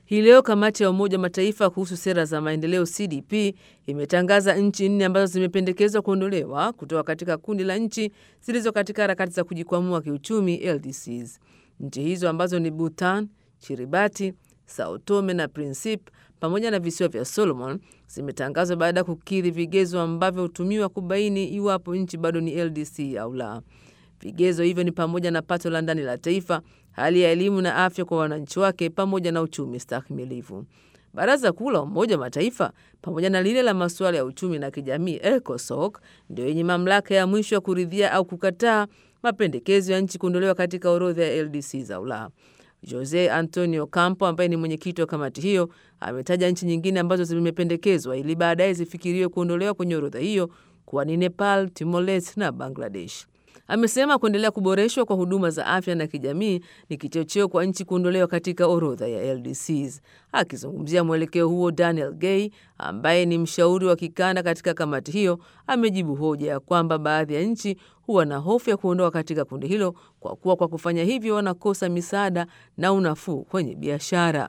Hii leo kamati ya Umoja wa Mataifa kuhusu sera za maendeleo CDP imetangaza nchi 4 ambazo zimependekezwa kuondolewa kutoka katika kundi la nchi zilizo katika harakati za kujikwamua kiuchumi LDCs. Nchi hizo ambazo ni Bhutan, Kiribati, Sao Tome na Principe pamoja na visiwa vya Solomon zimetangazwa baada ya kukidhi vigezo ambavyo hutumiwa kubaini iwapo nchi bado ni LDC au la. Vigezo hivyo ni pamoja na pato la ndani la taifa, hali ya elimu na afya kwa wananchi wake pamoja na uchumi stahimilivu. Baraza Kuu la Umoja wa Mataifa pamoja na lile la masuala ya uchumi na kijamii ECOSOC ndio yenye mamlaka ya mwisho ya kuridhia au kukataa mapendekezo ya nchi kuondolewa katika orodha ya LDCs au la. Jose Antonio Campo ambaye ni mwenyekiti wa kamati hiyo ametaja nchi nyingine ambazo zimependekezwa ili baadaye zifikiriwe kuondolewa kwenye orodha hiyo kuwa ni Nepal, Timor-Leste na Bangladesh. Amesema kuendelea kuboreshwa kwa huduma za afya na kijamii ni kichocheo kwa nchi kuondolewa katika orodha ya LDCs. Akizungumzia mwelekeo huo, Daniel Gay ambaye ni mshauri wa kikanda katika kamati hiyo amejibu hoja ya kwamba baadhi ya nchi huwa na hofu ya kuondoka katika kundi hilo kwa kuwa kwa kufanya hivyo wanakosa misaada na unafuu kwenye biashara.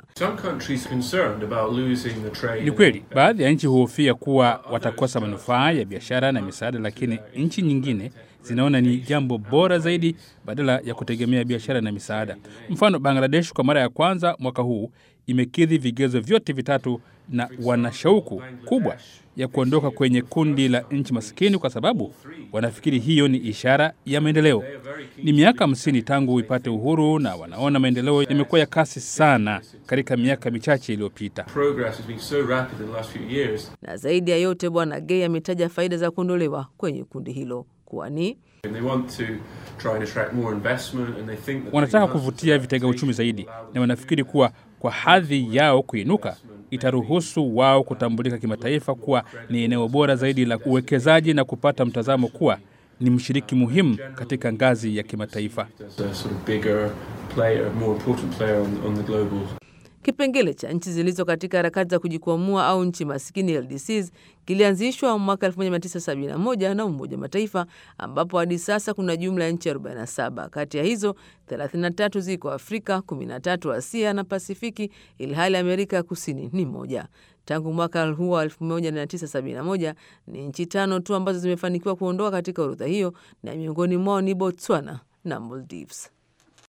Ni kweli, baadhi ya nchi huhofia kuwa watakosa manufaa ya biashara na misaada, lakini nchi nyingine zinaona ni jambo bora zaidi badala ya kutegemea biashara na misaada. Mfano, Bangladesh kwa mara ya kwanza mwaka huu imekidhi vigezo vyote vitatu na wana shauku kubwa ya kuondoka kwenye kundi la nchi maskini kwa sababu wanafikiri hiyo ni ishara ya maendeleo. Ni miaka 50 tangu ipate uhuru na wanaona maendeleo yamekuwa ya kasi sana katika miaka michache iliyopita. Na zaidi ya yote, Bwana Gay ametaja faida za kuondolewa kwenye kundi hilo kwani wanataka kuvutia vitega uchumi zaidi na wanafikiri kuwa kwa hadhi yao kuinuka itaruhusu wao kutambulika kimataifa kuwa ni eneo bora zaidi la uwekezaji na kupata mtazamo kuwa ni mshiriki muhimu katika ngazi ya kimataifa. Kipengele cha nchi zilizo katika harakati za kujikwamua au nchi maskini LDCs kilianzishwa mwaka 1971 na Umoja wa Mataifa, ambapo hadi sasa kuna jumla ya nchi 47. Kati ya hizo 33 ziko Afrika, 13 Asia na Pasifiki, ilhali Amerika ya Kusini ni moja. Tangu mwaka huo 1971 ni nchi 5 tu ambazo zimefanikiwa kuondoka katika orodha hiyo, na miongoni mwao ni Botswana na Maldives.